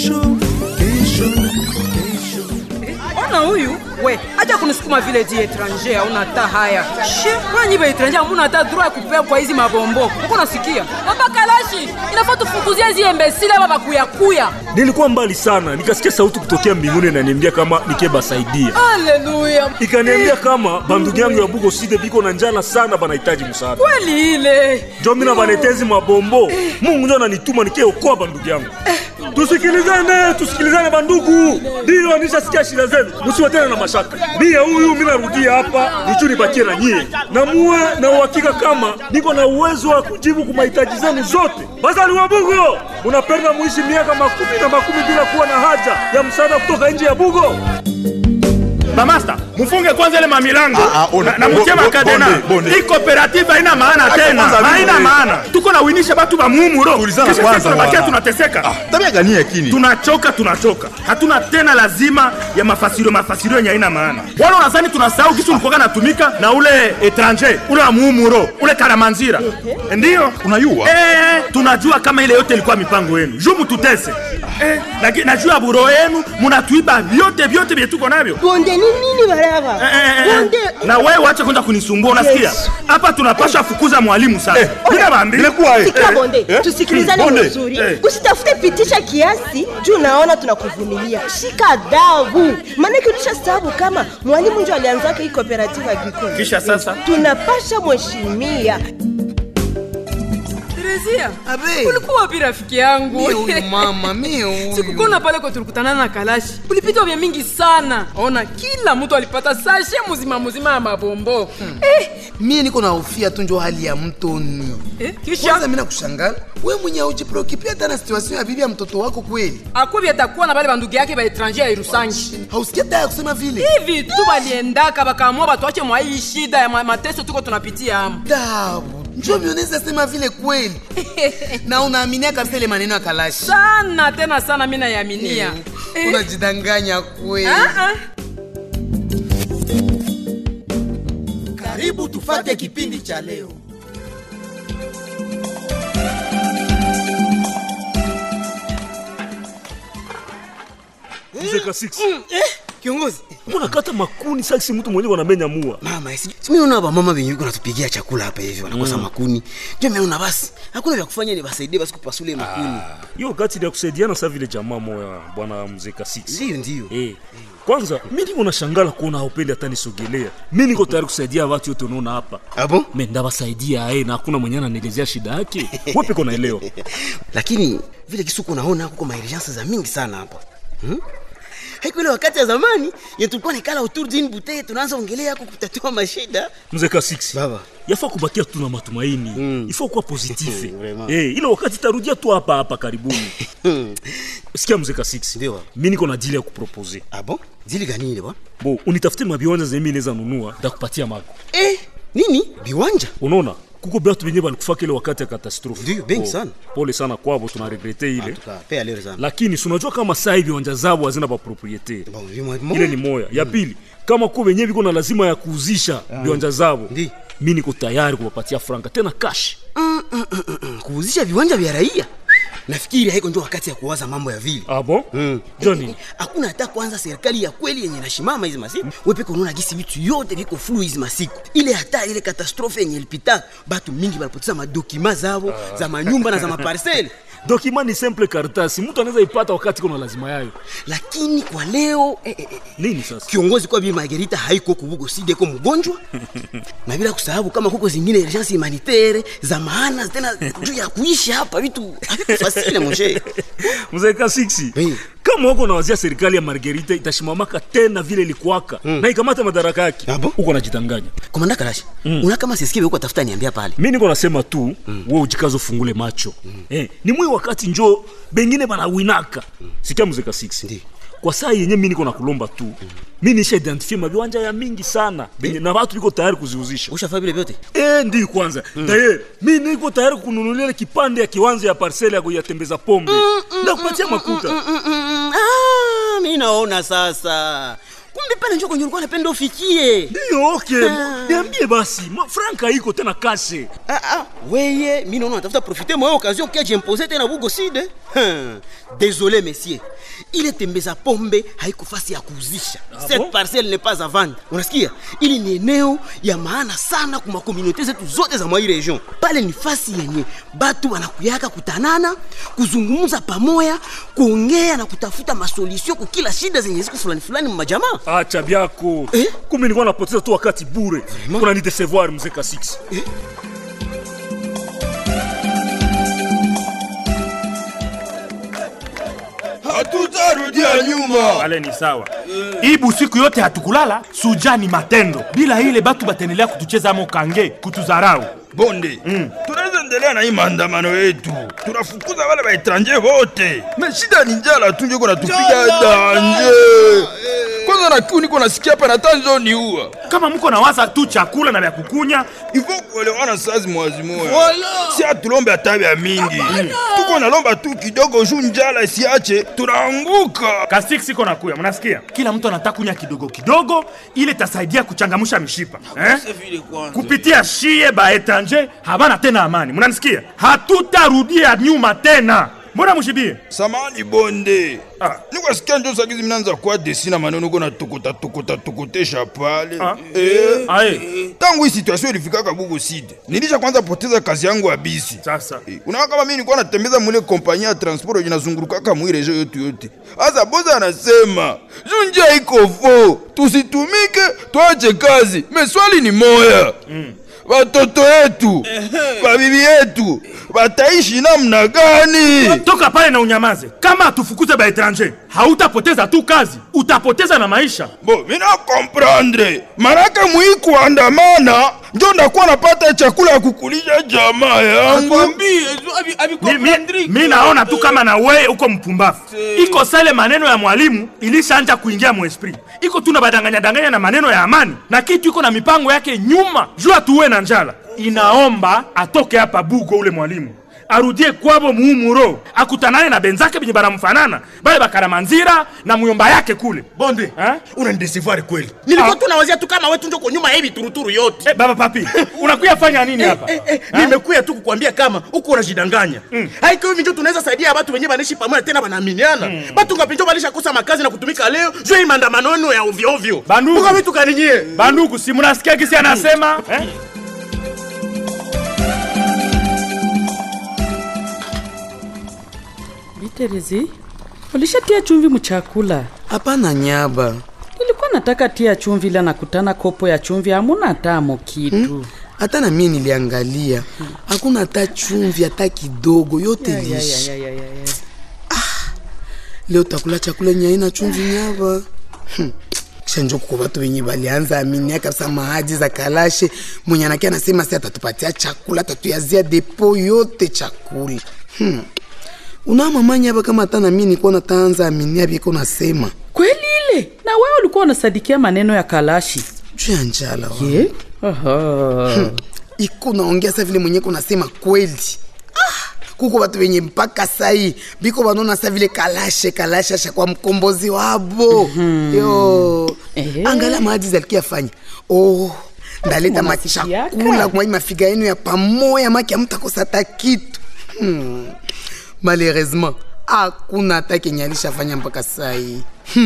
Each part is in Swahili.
Ona huyu, we, acha kunisukuma vile di étranger, hauna ta haya. Kwa nyiba étranger, hamuna ta droit kupea kwa hizi mabombo. Uko nasikia? Baba Kalashi, inafaa tufukuzie hizi imbecile baba kuya. Nilikuwa mbali sana, nikasikia sauti kutokea mbinguni na niambia kama nikeba saidia. Haleluya. Ikaniambia kama bandugu yangu ya Bugo Side biko na njala sana banahitaji msaada. Kweli ile. Ndio mimi na banetezi mabombo. Mungu ndio ananituma nikeokoa bandugu yangu. Tusikilizane bandugu. Ndio nishasikia shida zenu. Msiwe tena na mashaka. Mimi huyu mimi narudia hapa, nicho nibakie na nyie. Na muwe na uhakika kama niko na uwezo wa kujibu kwa mahitaji zenu zote. Bazali wa Bugo, unapenda muishi miaka 10 bila kuwa na haja ya msaada kutoka nje ya Bugo. Bamasta, mfunge kwanza ile mamilango na mchema kadena. Hii cooperative haina maana tena. Haina maana. Tuko na winisha watu ba muumuro. Tulizana kwanza. Tunabakia tunateseka. Tabia gani yakini? Tunachoka. Hatuna tena lazima ya mafasirio yenye haina maana. Wala unadhani tunasahau kisu mkoka natumika na ule étranger, ule wa muumuro, ule Karamanzira. Ndio? Unajua? Tunajua kama ile yote ilikuwa mipango yenu. Jumu tutese. Najua buro yenu mnatuiba vyote vile tuko navyo. Bonde nini baraba? Bonde. Na wewe waache kwenda kunisumbua, unasikia? Hapa tunapasha fukuza mwalimu sasa. Bila bambi. Nimekuwa Sikia Bonde, tusikilizane vizuri. Usitafute pitisha kiasi, juu naona tunakuvumilia. Shika adabu. Maana kitisha sababu kama mwalimu ndio alianza hii cooperative agricole. Kisha sasa tunapasha mheshimia. Terezia, ulikuwa wapi rafiki yangu? Mimi huyu mama, mimi huyu. Sikukona pale kwa tulikutana na Kalashi. Ulipita vya mingi sana. Ona kila mtu alipata sashe mzima ya mabombo. Mimi niko na hofia tu ndio hali ya mtoni. Kisha kwanza mimi nakushangala. Wewe mwenye ujipreoccupe hata na situation ya bibi ya mtoto wako kweli. Akwebi atakuwa na wale bandugu yake ba étranger ya Irusangi. Hausikia tayari kusema vile. Hivi tu baliendaka bakaamua batuache mwa hii shida ya mateso tuko tunapitia hapo. Dabu. Njoo mioneza sema vile kweli. Na unaaminia kabisa ile maneno ya Kalashi. Sana tena sana mimi nayaaminia. Unajidanganya kweli. Karibu tufate kipindi cha leo. Mzeka 6. Kiongozi, mbona kata makuni sasa mtu mwenyewe wanamenya mua? Mama, mimi unaona mama wenyewe yuko natupigia chakula hapa hivi wanakosa makuni. Ndio mimi unaona basi. Hakuna vya kufanya ni basaidie basi kupasule makuni. Hiyo wakati ya kusaidiana sasa vile jamaa moya bwana Mzeka 6. Ndio. Kwanza mimi niko nashangala kuona haupendi hata nisogelea. Mimi niko tayari kusaidia watu wote unaona hapa. Abo? Mimi ndabasaidia na hakuna mwenye ananielezea shida yake. Wewe peko naelewa. Lakini vile kisuko unaona huko maurgence za mingi sana hapa. Haiko ile wakati ya zamani yetu tulikuwa nikala autour d'une bouteille tunaanza ongelea yako kutatua mashida. Mzeka 6. Baba, yafaa kubakia tu na matumaini. Ifaa kuwa positif. Ile wakati tarudia tu hapa karibuni. Sikia Mzeka 6. Ndio. Mimi niko na deal ya kupropose. Ah bon? Deal gani ile bwana? Bo, unitafute mabiwanja zenye mimi naweza nunua ndakupatia mako. Nini? Biwanja? Unaona? Kuko batu benye balikufa kile wakati ya katastrofe. Ndio, bengi sana. Pole sana kwabo, tunaregrete ile. Tukapea leo sana. Lakini unajua kama sasa hivi viwanja zao hazina ba propriete. Ile ni moya. Ya pili, kama kwa wenyewe biko na lazima ya kuuzisha viwanja zao. Mimi niko tayari kuwapatia franka tena cash. Kuuzisha viwanja vya raia? Nafikiri haiko ndio wakati ya kuwaza mambo ya vile. Ah bon? Johnny, hakuna hata kwanza serikali ya kweli yenye nashimama hizi masiku. Wewe peke unaona gisi vitu yote viko flu hizi masiku. Ile hata ile katastrofe yenye ilipita, batu mingi walipoteza madokima zao za manyumba na za maparcelle. Dokima ni simple karatasi, mtu anaweza ipata wakati kuna lazima yayo. Lakini kwa leo nini sasa? Kiongozi kwa Bi Margarita haiko kubugo side kwa mgonjwa. Na bila kusahau kama kuko zingine urgence humanitaire za maana tena juu ya kuishi hapa vitu fasile moshe. Mzeka 6. Kama uko na wazia serikali ya Margarita itashimamaka tena vile ilikuwaka na ikamata madaraka yake. Uko unajidanganya. Komanda Kalashi, una kama sisikiwe uko tafuta niambia pale. Mimi niko nasema tu wewe ujikazo fungule macho. Ni mwe wakati njoo bengine bana winaka. Sikia Mzeka 6. Kwa saa yenyewe mimi niko nakulomba tu. Mimi nisha identify mabiwanja ya mingi sana. Na watu biko tayari kuziuzisha. Ushafanya vile vyote? Ndio kwanza. Daye mimi niko tayari kununulia kipande ya kiwanja ya parcelle ya kuyatembeza pombe. Na kupatia makuta. Mimi naona sasa Kumbe pale njoo kwenye ulikuwa unapenda ufikie. Ndio, okay. Niambie basi, franka iko tena kashe. Weye, mimi naona natafuta profiter moi occasion que j'imposer tena bugo side. Désolé messieurs. Ile tembeza pombe haiko fasi ya kuuzisha. Cette parcelle n'est pas à vendre. Unasikia? Ili ni eneo ya maana sana kwa communauté zetu zote za mwa region. Pale ni fasi yenye batu wanakuyaka kutanana, kuzungumza pamoja, kuongea na kutafuta masolution kwa kila shida zenye ziko fulani mmajamaa. Acha byako. Kumbe nilikuwa napoteza tu wakati bure. Kuna ni décevoir mzee Kasix. Hatutarudia nyuma. Ale ni sawa. Ibu siku yote hatukulala, sujani matendo. Bila ile batu batendelea kutucheza amo kange, kutuzarau. Bonde, tunaweza endelea na hii maandamano yetu. Tunafukuza wale waetranger wote. Shida ni njala tu ndio kuna tupiga danje. Kwanza na kiu niko nasikia hapa na tanzo ni huwa. Kama mko na waza tu chakula na vya kukunya, hivyo kuelewana sazi mwazi moja. Si atulombe atabi ya mingi. Tuko na lomba tu kidogo juu njala isiache, tunaanguka. Kasik siko na kuya, mnasikia? Kila mtu anataka kunya kidogo ile tasaidia kuchangamsha mishipa. Kupitia shie baetranger habana tena amani. Mnanisikia? Hatutarudia nyuma tena. Mbona mshibie? Samani bonde. Niko sikia ndio sagizi mnaanza kwa desina maneno uko na tukotesha pale. Tangu hii situation ilifika Kabugo Side. Nilisha kwanza poteza kazi yangu ya bisi. Sasa. Unaona kama mimi nilikuwa natembeza mule kompanyia ya transport inazunguruka kama mwire region yote. Asa boza anasema, "Junja iko fo, tusitumike, tuache kazi." Meswali ni moya. Watoto yetu, babibi yetu, wataishi namna gani? Toka pale na unyamaze. Kama atufukuze ba étranger, hautapoteza tu kazi, utapoteza na maisha. Mina comprendre. Maraka mui kuandamana, ndio ndakuwa napata chakula ya kukulisha jamaa yangu. Mimi naona tu kama na wewe uko mpumbafu. Iko sale maneno ya mwalimu ilishaanza kuingia mu esprit. Iko tu na badanganya na maneno ya amani. Na kitu iko na mipango yake nyuma. Jua tuwe na njala. Inaomba atoke hapa Bugo ule mwalimu. Arudie kwabo muumuro, akutanane na benzake binyi baramfanana, bale bakaramanzira na muyomba yake kule. Bonde, unanidesivari kweli. Nilikuwa tunawazia tu kama wetu ndio kwa nyuma hivi turuturu yote. Baba papi, unakuya fanya nini hapa? Nimekuya tu kukuambia kama uko unajidanganya. Haiko hivi ndio tunaweza saidia watu wenyewe banaishi pamoja tena banaaminiana. Watu ngapinjo balisha kosa makazi na kutumika leo, juu hii maandamano ya ovyo ovyo. Bandugu, vitu kaninyie. Bandugu, si mnasikia kisi anasema? Terezi, ulishatia chumvi mchakula? Hapana nyaba. Nilikuwa nataka tia chumvi ila nakutana kopo ya chumvi hamuna hata kitu. Hata na mimi niliangalia. Hakuna hata chumvi hata kidogo, yote lishi. Leo takula chakula yenye haina chumvi nyaba. Kisha njoo kwa watu wenye balianza aminia kabisa mahaji za kalashe. Mwenye anakia anasema si atatupatia chakula, atatuyazia depo yote chakula. Una mamanya hapa kama hata na mimi nilikuwa nataanza aminia biko nasema. Kweli ile? Na wewe ulikuwa unasadikia maneno ya kalashi. Juu ya njala wa. Iko naongea sasa vile mwenye kunasema kweli. Kuko watu wenye mpaka sai biko banona sasa vile kalasha kwa mkombozi wabo. Yo. Angalia maji zalikia fanya. Ndaleta machakula kwa mafiga yenu ya pamoja maki hamtakosa hata kitu. Malheureusement, hakuna hata kenyalisha fanya mpaka sai.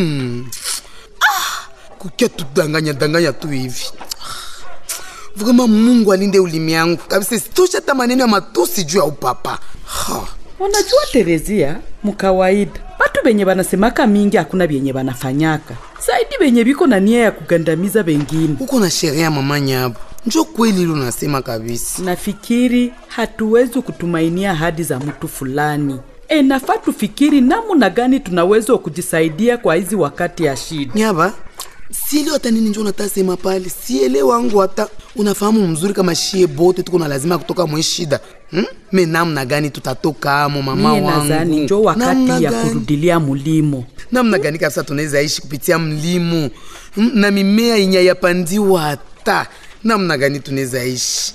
Kukia tudanganya tu hivi. Vraiment Mungu alinde ulimi yangu. Kabisa sitosha hata maneno ya matusi juu ya upapa. Unajua Terezia, mkawaida watu benye banasemaka mingi hakuna benye banafanyaka. Saidi benye biko na nia ya kugandamiza wengine. Uko na sheria mama nyabo. Njoo kweli ile unasema kabisa. Nafikiri hatuwezi kutumainia ahadi za mtu fulani. Nafaa tufikiri namna gani tunaweza kujisaidia kwa hizi wakati ya shida. Nyaba, sielewa hata nini njoo natasema pale. Sielewa wangu hata unafahamu mzuri kama shie bote tuko na lazima kutoka mwe shida. Mimi namna gani tutatoka amo mama wangu? Mimi nadhani njoo wakati ya kurudilia mlimo. Namna gani kabisa tunaweza ishi kupitia mlimo na mimea yenye yapandiwa hata. Namna gani tunaweza ishi?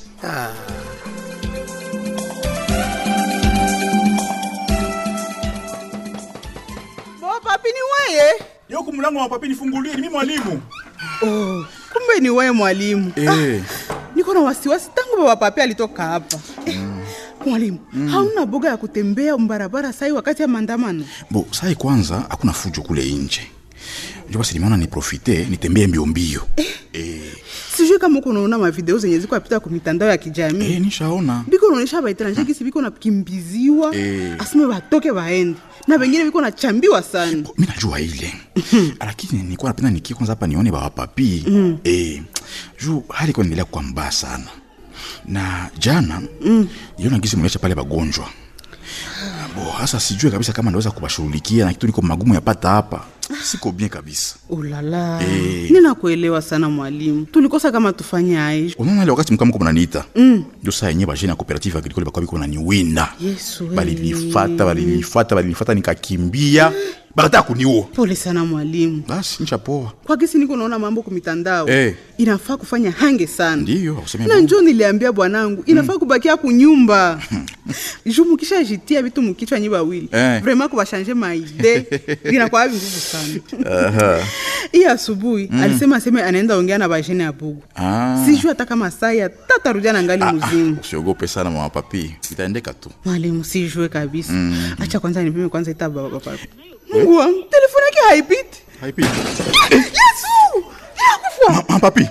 Papi ni wewe? Yoku mlango wa papi nifungulie, ni mimi mwalimu. Oh, kumbe ni wewe mwalimu. Niko na wasiwasi tangu baba papi alitoka hapa. Mwalimu, hauna boga ya kutembea mbarabara sai wakati ya maandamano? Bo, sai kwanza hakuna fujo kule nje. Ndio basi nimeona ni profite nitembee mbio mbio. Sijui kama uko unaona ma video zenye ziko apita kwa mitandao ya kijamii. Nishaona. Biko unaonesha ba etranger kisi biko nakimbiziwa. Asime batoke baende. Na wengine biko nachambiwa sana. Mimi najua ile. Lakini nilikuwa napenda nikie kwanza hapa nione baba papi. Juu hali kwa niendelea kuwa mbaya sana. Na jana niona gisi mwacha pale bagonjwa. Bo, hasa sijui kabisa kama naweza kubashughulikia na kitu liko magumu yapata hapa. Siko bien kabisa. Ulala. Ninakuelewa sana mwalimu. Tulikosa kama tufanye aje. Unaona ile wakati mkamko mnaniita. Ndio saa yenyewe bajeni ya cooperative agricole bakwa biko naniwinda. Yesu. Balinifuata nikakimbia. Bakataka kuniua. Pole sana mwalimu. Basi nishapoa. Kwa kisi niko naona mambo kwa mitandao. Inafaa kufanya hange sana. Ndio, useme. Na njoo niliambia bwanangu, inafaa kubakia kunyumba. Jumu kisha jitia vitu mkichwa nyi bawili. Vraiment kuba changer ma idée. Inakuwa nguvu sana. Hii asubuhi alisema anaenda ongea na bajeni ya Bugu. Sijui hata kama saa tatarudia na ngali mzima. Usiogope sana mama papi. Itaendeka tu. Mwalimu sijui kabisa. Acha kwanza nipime kwanza itaba baba papi. Mungu wangu, telefoni yake haipiti. Yesu! Inakufa. Mama papi.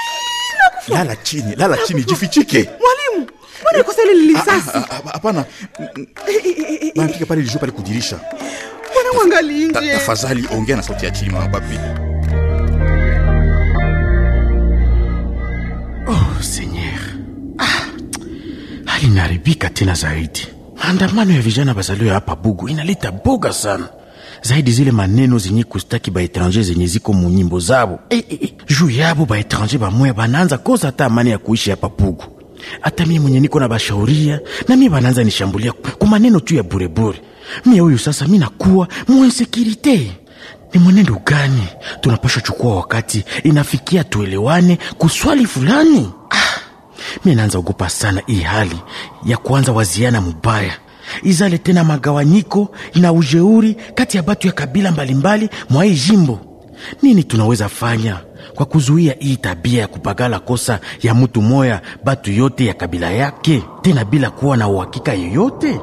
Lala chini, jifichike. Mwalimu, mbona uko sasa lisasi? Hapana. Bana pale lijo pale kudirisha. Mbona mwangali nje? Tafadhali ongea na sauti ya chini mama papi. Oh, Seigneur. Hali inaribika tena zaidi. Maandamano ya vijana bazaliwa hapa Bugu inaleta boga sana. Zaidi zile maneno zenye kustaki ba etranger zenye ziko munyimbo zabo. Juu yabo ba etranger ba moya bananza kosa hata amani ya kuishi hapa Bugu. Hata mimi mwenye niko na bashauria na mimi bananza nishambulia kwa maneno tu ya burebure. Mimi huyu sasa mimi nakuwa muinsécurité. Ni mwenendo gani tunapaswa chukua wakati inafikia tuelewane kuswali fulani? Mimi naanza ogopa sana hii hali ya kuanza waziana mubaya. Izale tena magawanyiko na ujeuri kati ya batu ya kabila mbalimbali mwa hii jimbo. Nini tunaweza fanya kwa kuzuia hii tabia ya kupagala kosa ya mtu moya batu yote ya kabila yake tena bila kuwa na uhakika yoyote?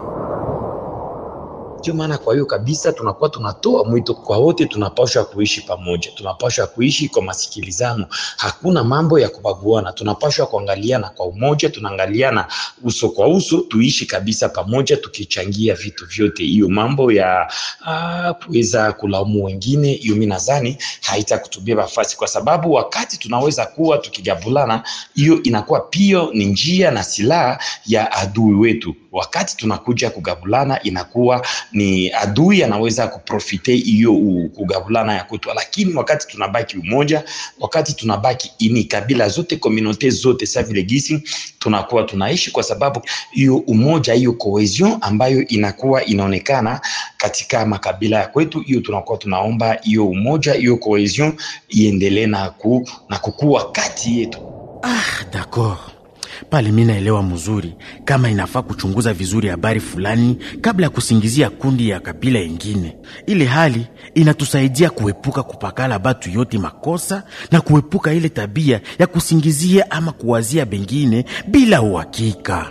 Ndio maana kwa hiyo kabisa tunakuwa tunatoa mwito kwa wote, tunapaswa kuishi pamoja, tunapaswa kuishi kwa masikilizano, hakuna mambo ya kubaguana, tunapaswa kuangaliana kwa umoja, tunaangaliana uso kwa uso, tuishi kabisa pamoja tukichangia vitu vyote. Hiyo mambo ya kuweza kulaumu wengine, hiyo mimi nadhani haitakutubia nafasi, kwa sababu wakati tunaweza kuwa tukigabulana, hiyo inakuwa pia ni njia na silaha ya adui wetu. Wakati tunakuja kugabulana inakuwa ni adui anaweza kuprofite hiyo kugabulana ya kwetu. Lakini wakati tunabaki umoja, wakati tunabaki ini kabila zote, community zote sa vile gisi tunakuwa tunaishi, kwa sababu hiyo umoja, hiyo cohesion ambayo inakuwa inaonekana katika makabila ya kwetu, hiyo tunakuwa tunaomba hiyo umoja, hiyo cohesion iendelee na kukua kati yetu. D'accord. Pale mimi naelewa mzuri kama inafaa kuchunguza vizuri habari fulani kabla ya kusingizia kundi ya kabila ingine. Ile hali inatusaidia kuepuka kupakala batu yote makosa na kuepuka ile tabia ya kusingizia ama kuwazia bengine bila uhakika.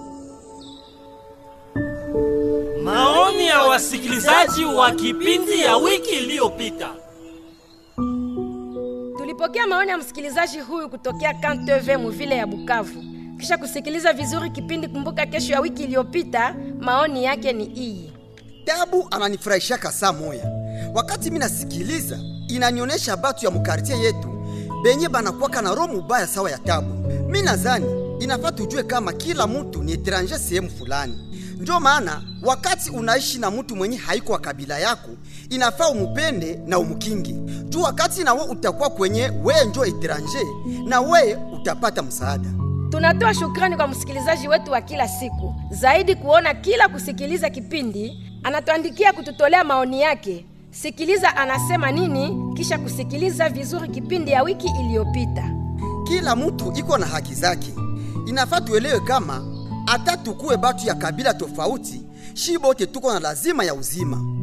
Maoni ya wasikilizaji wa kipindi ya wiki iliyopita. Tulipokea maoni ya msikilizaji huyu kutokea Kanteve muvile ya Bukavu. Kisha kusikiliza vizuri kipindi Kumbuka Kesho ya wiki iliyopita, maoni yake ni hii. Tabu ananifurahisha saa moya. Wakati mimi nasikiliza, inanionyesha batu ya mkartie yetu benye banakuwa na roho mbaya sawa ya Tabu. Mimi nadhani inafaa tujue kama kila mtu ni etranger sehemu fulani. Ndio maana wakati unaishi na mtu mwenye haiko wa kabila yako, inafaa umupende na umukingi. Juu wakati na wewe utakuwa kwenye wewe ndio etranger, na wewe utapata msaada. Tunatoa shukrani kwa msikilizaji wetu wa kila siku. Zaidi kuona kila kusikiliza kipindi, anatuandikia kututolea maoni yake. Sikiliza anasema nini, kisha kusikiliza vizuri kipindi ya wiki iliyopita. Kila mtu iko na haki zake. Inafaa tuelewe kama hata tukue batu ya kabila tofauti, shibote tuko na lazima ya uzima.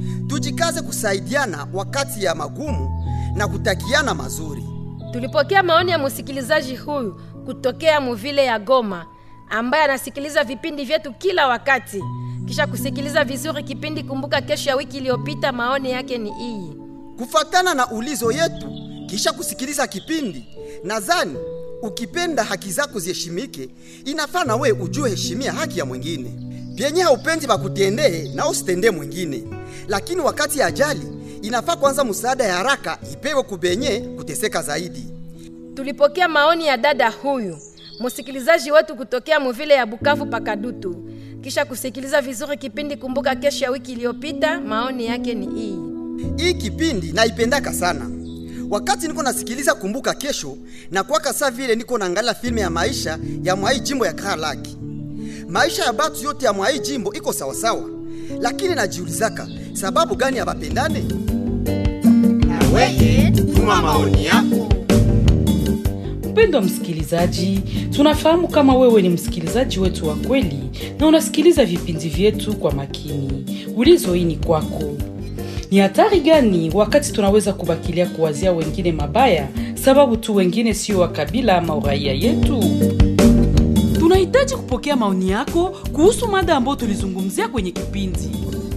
tujikaze kusaidiana wakati ya magumu na kutakiana mazuri. Tulipokea maoni ya msikilizaji huyu kutokea muvile ya Goma, ambaye anasikiliza vipindi vyetu kila wakati. Kisha kusikiliza vizuri kipindi Kumbuka Kesho ya wiki iliyopita, maoni yake ni hii. Kufatana na ulizo yetu, kisha kusikiliza kipindi, nadhani ukipenda haki zako ziheshimike, inafaa na we ujue heshimia haki ya mwingine. Vyenye haupendi bakutendee na usitendee mwingine. Lakini wakati ya ajali, inafaa kwanza msaada ya haraka ipewe kubenye kuteseka zaidi. Tulipokea maoni ya dada huyu, msikilizaji wetu kutokea muvile ya Bukavu Pakadutu. Kisha kusikiliza vizuri kipindi Kumbuka Kesho ya wiki iliyopita, maoni yake ni hii. Hii kipindi naipendaka sana. Wakati niko nasikiliza Kumbuka Kesho, na kwaka saa vile niko naangalia filmu ya maisha ya mwai jimbo ya Karlaki. Maisha ya batu yote ya mwai jimbo iko sawasawa, lakini najiulizaka sababu gani abapendane? Na wewe tuma maoni yako. Mpendwa msikilizaji, tunafahamu kama wewe ni msikilizaji wetu wa kweli na unasikiliza vipindi vyetu kwa makini. Ulizo hii ni kwako. Ni hatari gani wakati tunaweza kubakilia kuwazia wengine mabaya sababu tu wengine sio wa kabila ama uraia yetu? Tunahitaji kupokea maoni yako kuhusu mada ambayo tulizungumzia kwenye kipindi.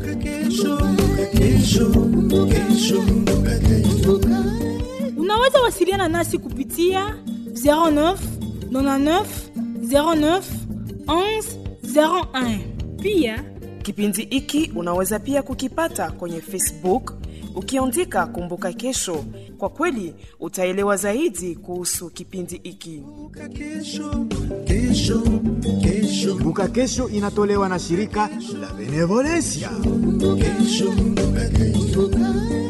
Unaweza wasiliana nasi kupitia 09 99 09 11 01. Pia kipindi hiki unaweza pia kukipata kwenye Facebook ukiandika Kumbuka Kesho. Kwa kweli utaelewa zaidi kuhusu kipindi hiki. Kumbuka Kesho inatolewa na shirika la Benevolencia.